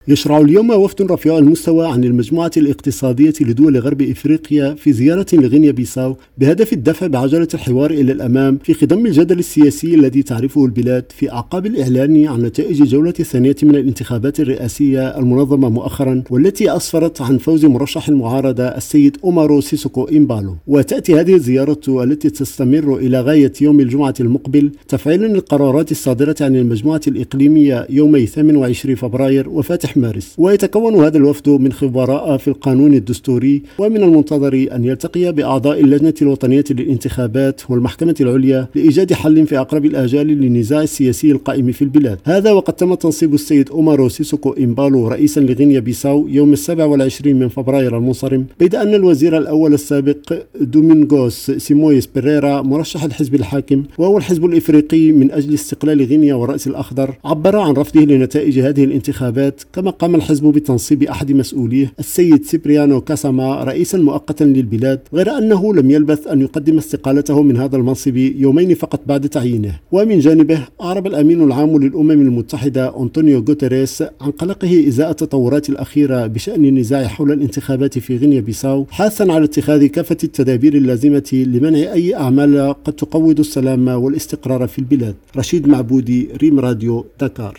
يشرع اليوم وفد رفيع المستوى عن المجموعة الاقتصادية لدول غرب إفريقيا في زيارة لغينيا بيساو بهدف الدفع بعجلة الحوار إلى الأمام في خضم الجدل السياسي الذي تعرفه البلاد في أعقاب الإعلان عن نتائج الجولة الثانية من الانتخابات الرئاسية المنظمة مؤخرا، والتي أسفرت عن فوز مرشح المعارضة السيد أومارو سيسوكو إمبالو. وتأتي هذه الزيارة التي تستمر إلى غاية يوم الجمعة المقبل تفعيلا للقرارات الصادرة عن المجموعة الإقليمية يومي 28 فبراير وفاتح مارس. ويتكون هذا الوفد من خبراء في القانون الدستوري، ومن المنتظر أن يلتقي بأعضاء اللجنة الوطنية للانتخابات والمحكمة العليا لإيجاد حل في أقرب الآجال للنزاع السياسي القائم في البلاد. هذا وقد تم تنصيب السيد أومارو سيسوكو إمبالو رئيسا لغينيا بيساو يوم 27 من فبراير المنصرم، بيد أن الوزير الأول السابق دومينغوس سيمويس بيريرا مرشح الحزب الحاكم وهو الحزب الإفريقي من أجل استقلال غينيا والرأس الأخضر عبر عن رفضه لنتائج هذه الانتخابات. كما قام الحزب بتنصيب أحد مسؤوليه السيد سيبريانو كاساما رئيسا مؤقتا للبلاد، غير أنه لم يلبث أن يقدم استقالته من هذا المنصب يومين فقط بعد تعيينه. ومن جانبه أعرب الأمين العام للأمم المتحدة أنطونيو غوتيريس عن قلقه إزاء التطورات الأخيرة بشأن النزاع حول الانتخابات في غينيا بيساو، حاثا على اتخاذ كافة التدابير اللازمة لمنع أي أعمال قد تقوض السلام والاستقرار في البلاد. رشيد معبودي، ريم راديو، دكار.